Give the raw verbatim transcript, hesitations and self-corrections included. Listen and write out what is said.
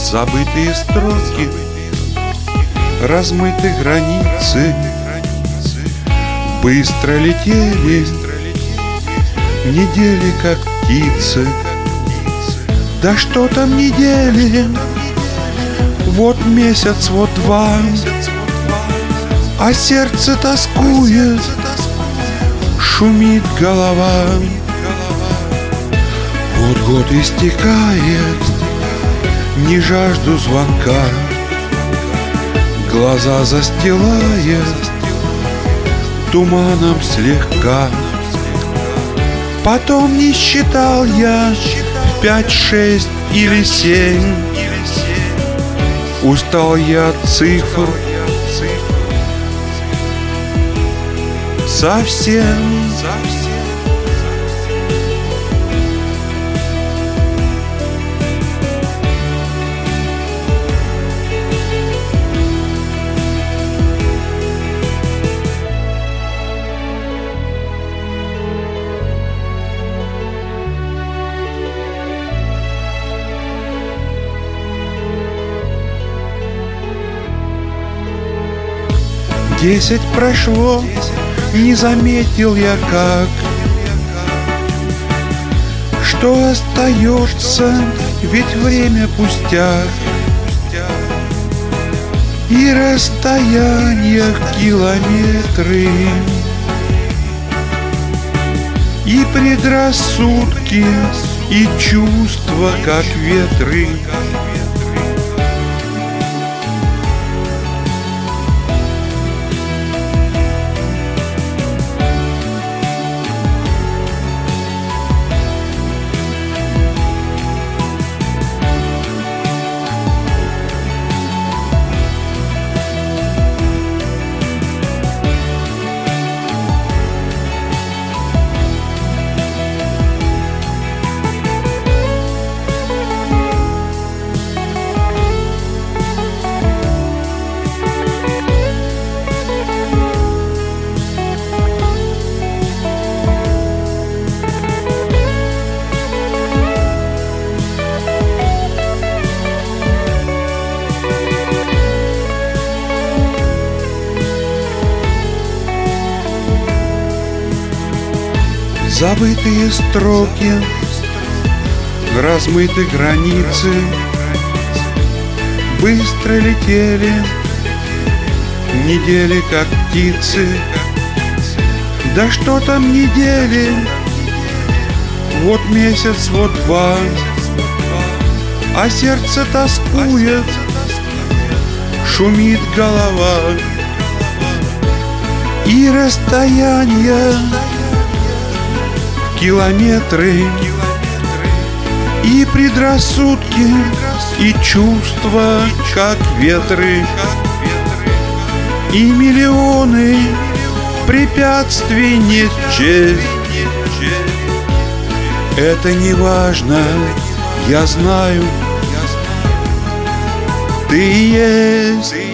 Забытые строки, размыты границы, быстро летели недели, как птицы. Да что там недели, вот месяц, вот два, а сердце тоскует, шумит голова. Вот год истекает, не жажду звонка, глаза застилает туманом слегка. Потом не считал я в пять, шесть или семь. Устал я от цифр совсем. Десять прошло, не заметил я как, что остается, ведь время пустяк. И расстояние в километры, и предрассудки, и чувства, как ветры. Забытые строки, размыты границы, быстро летели недели, как птицы. Да что там недели, вот месяц, вот два, а сердце тоскует, шумит голова. И расстояние километры, и предрассудки, и чувства, как ветры, и миллионы препятствий не счесть. Это не важно, я знаю, ты есть.